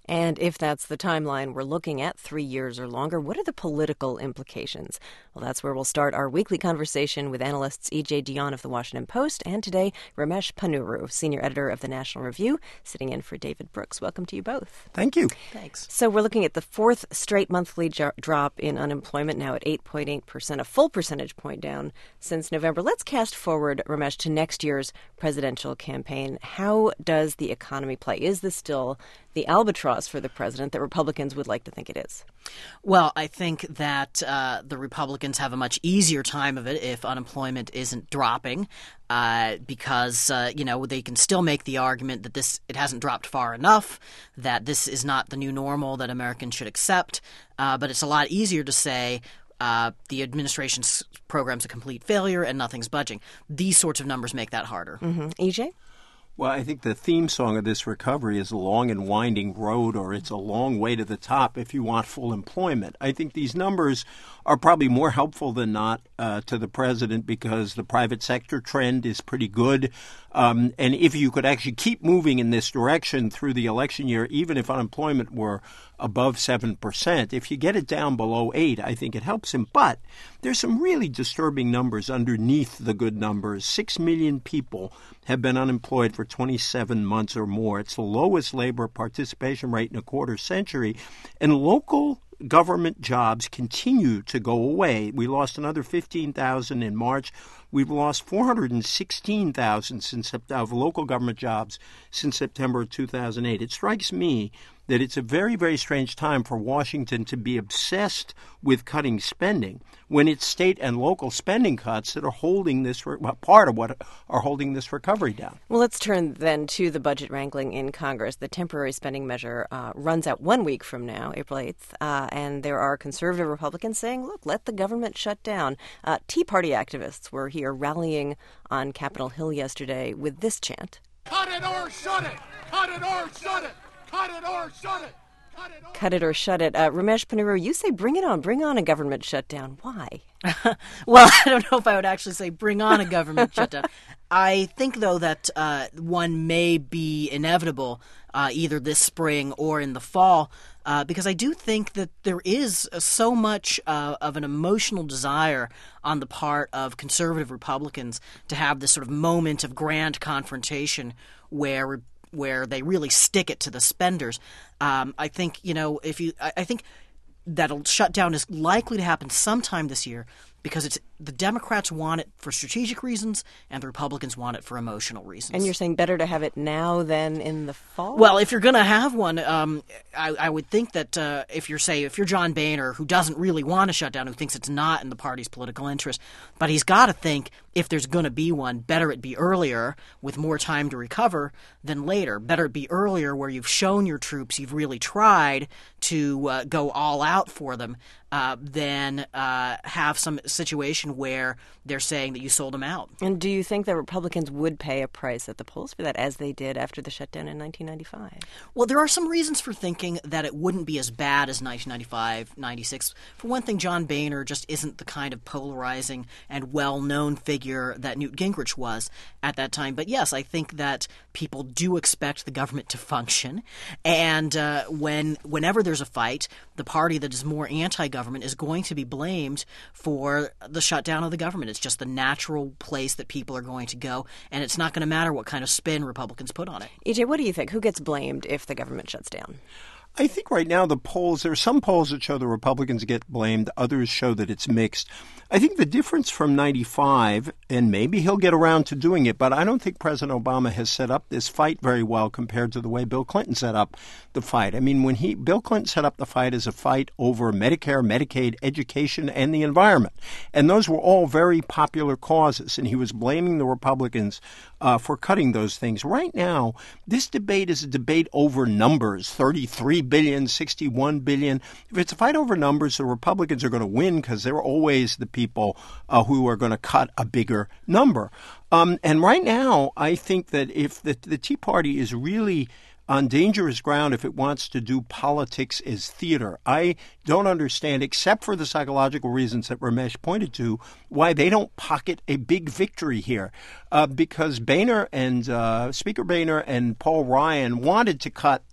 And if that's the timeline we're looking at, 3 years or longer, what are the political implications? Well, that's where we'll start our weekly conversation with analysts E.J. Dionne of The Washington Post and today Ramesh Ponnuru, senior editor of The National Review, sitting in for David Brooks. Welcome to you both. Thank you. Thanks. So we're looking at the fourth straight monthly drop in unemployment, now at 8.8%, a full percentage point down since November. Let's cast forward, Ramesh, to next year's presidential campaign. How does the economy play? Is this still the albatross for the president that Republicans would like to think it is? Well, I think that the Republicans have a much easier time of it if unemployment isn't dropping because, they can still make the argument that it hasn't dropped far enough, that this is not the new normal that Americans should accept. But it's a lot easier to say the administration's program's a complete failure and nothing's budging. These sorts of numbers make that harder. Mm-hmm. EJ? Well, I think the theme song of this recovery is a long and winding road, or it's a long way to the top if you want full employment. I think these numbers are probably more helpful than not to the president because the private sector trend is pretty good. And if you could actually keep moving in this direction through the election year, even if unemployment were above 7%, if you get it down below 8%, I think it helps him. But there's some really disturbing numbers underneath the good numbers. 6 million people have been unemployed for 27 months or more. It's the lowest labor participation rate in a quarter century. And local government jobs continue to go away. We lost another 15,000 in March. We've lost 416,000 of local government jobs since September of 2008. It strikes me that it's a very, very strange time for Washington to be obsessed with cutting spending when it's state and local spending cuts that are holding this, part of what are holding this recovery down. Well, let's turn then to the budget wrangling in Congress. The temporary spending measure runs out 1 week from now, April 8th, and there are conservative Republicans saying, look, let the government shut down. Tea Party activists were here rallying on Capitol Hill yesterday with this chant. Cut it or shut it! Cut it or shut it! Cut it or shut it! Cut it or shut it. Ramesh Ponnuru, you say bring on a government shutdown. Why? Well, I don't know if I would actually say bring on a government shutdown. I think, though, that one may be inevitable either this spring or in the fall because I do think that there is so much of an emotional desire on the part of conservative Republicans to have this sort of moment of grand confrontation where they really stick it to the spenders. I think, I think that'll shutdown is likely to happen sometime this year because the Democrats want it for strategic reasons and the Republicans want it for emotional reasons. And you're saying better to have it now than in the fall? Well, if you're going to have one, I would think that if you're John Boehner, who doesn't really want a shutdown, who thinks it's not in the party's political interest, but he's got to think if there's going to be one, better it be earlier with more time to recover than later. Better it be earlier where you've shown your troops you've really tried to go all out for them than have some situation where they're saying that you sold them out. And do you think that Republicans would pay a price at the polls for that, as they did after the shutdown in 1995? Well, there are some reasons for thinking that it wouldn't be as bad as 1995, 96. For one thing, John Boehner just isn't the kind of polarizing and well-known figure that Newt Gingrich was at that time. But yes, I think that people do expect the government to function. And whenever there's a fight, the party that is more anti-government is going to be blamed for the shutdown of the government. It's just the natural place that people are going to go, and it's not going to matter what kind of spin Republicans put on it. EJ, what do you think? Who gets blamed if the government shuts down? I think right now there are some polls that show the Republicans get blamed. Others show that it's mixed. I think the difference from 95, and maybe he'll get around to doing it, but I don't think President Obama has set up this fight very well compared to the way Bill Clinton set up the fight. I mean, Bill Clinton set up the fight as a fight over Medicare, Medicaid, education, and the environment. And those were all very popular causes, and he was blaming the Republicans for cutting those things. Right now, this debate is a debate over numbers, 33 billion, 61 billion. If it's a fight over numbers, the Republicans are going to win because they're always the people who are going to cut a bigger number. And right now, I think that if the Tea Party is really on dangerous ground if it wants to do politics as theater. I don't understand, except for the psychological reasons that Ramesh pointed to, why they don't pocket a big victory here. Because Boehner and Speaker Boehner and Paul Ryan wanted to cut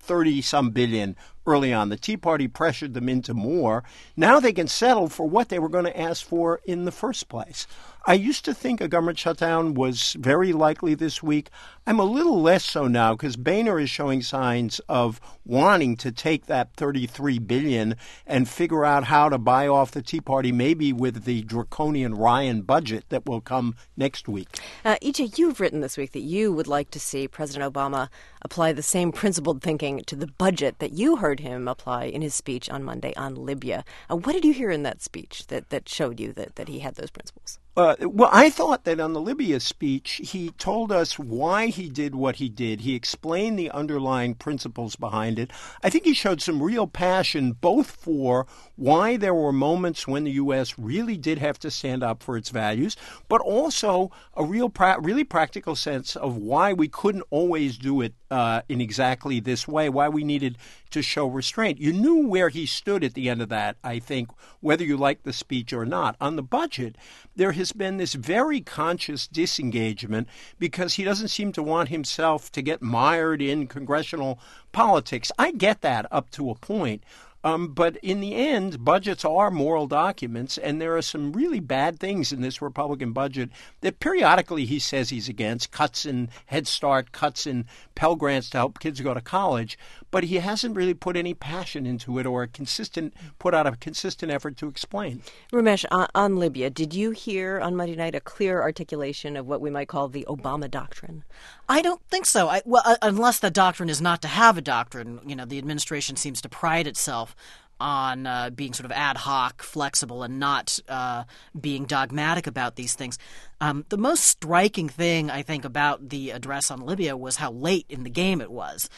30-some billion early on. The Tea Party pressured them into more. Now they can settle for what they were going to ask for in the first place. I used to think a government shutdown was very likely this week. I'm a little less so now because Boehner is showing signs of wanting to take that $33 billion and figure out how to buy off the Tea Party, maybe with the draconian Ryan budget that will come next week. EJ, you've written this week that you would like to see President Obama apply the same principled thinking to the budget that you heard him apply in his speech on Monday on Libya. What did you hear in that speech that showed you that he had those principles? Well, I thought that on the Libya speech, he told us why he did what he did. He explained the underlying principles behind it. I think he showed some real passion both for why there were moments when the U.S. really did have to stand up for its values, but also a really practical sense of why we couldn't always do it in exactly this way, why we needed to show restraint. You knew where he stood at the end of that, I think, whether you liked the speech or not. On the budget, there has been this very conscious disengagement because he doesn't seem to want himself to get mired in congressional politics. I get that up to a point. But in the end, budgets are moral documents, and there are some really bad things in this Republican budget that periodically he says he's against, cuts in Head Start, cuts in Pell Grants to help kids go to college, but he hasn't really put any passion into it or put out a consistent effort to explain. Ramesh, on Libya, did you hear on Monday night a clear articulation of what we might call the Obama doctrine? I don't think so. Unless the doctrine is not to have a doctrine. You know, the administration seems to pride itself on being sort of ad hoc, flexible, and not being dogmatic about these things. The most striking thing, I think, about the address on Libya was how late in the game it was.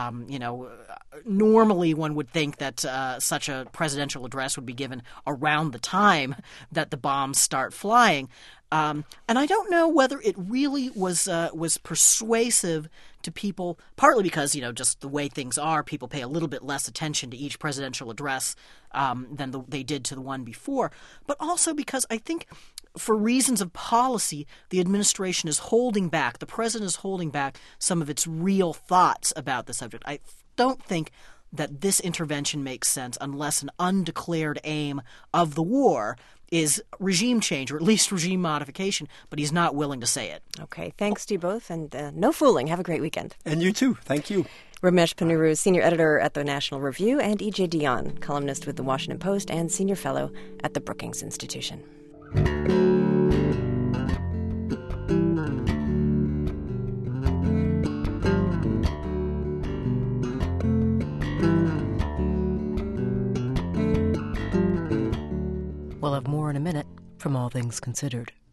Normally one would think that such a presidential address would be given around the time that the bombs start flying. And I don't know whether it really was persuasive to people, partly because, just the way things are, people pay a little bit less attention to each presidential address than they did to the one before, but also because I think for reasons of policy, the administration is holding back, the president is holding back some of its real thoughts about the subject. I don't think that this intervention makes sense unless an undeclared aim of the war is regime change, or at least regime modification, but he's not willing to say it. Okay, thanks to you both, and no fooling. Have a great weekend. And you too. Thank you. Ramesh Ponnuru, senior editor at the National Review, and E.J. Dionne, columnist with the Washington Post and senior fellow at the Brookings Institution. We'll have more in a minute from All Things Considered.